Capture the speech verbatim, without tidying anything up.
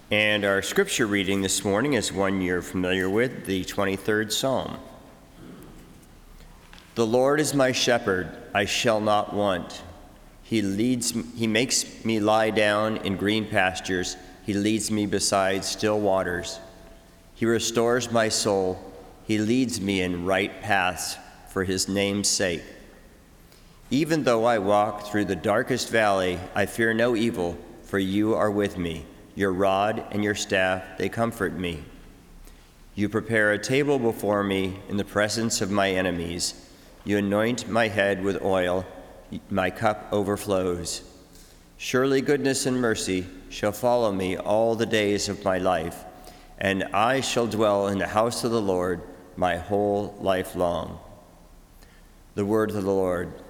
And our scripture reading this morning is one you're familiar with, the twenty-third Psalm. The Lord is my shepherd, I shall not want. He leads, he makes me lie down in green pastures. He leads me beside still waters. He restores my soul. He leads me in right paths for his name's sake. Even though I walk through the darkest valley, I fear no evil, for you are with me. Your rod and your staff, they comfort me. You prepare a table before me in the presence of my enemies. You anoint my head with oil. My cup overflows. Surely goodness and mercy shall follow me all the days of my life, and I shall dwell in the house of the Lord my whole life long. The word of the Lord.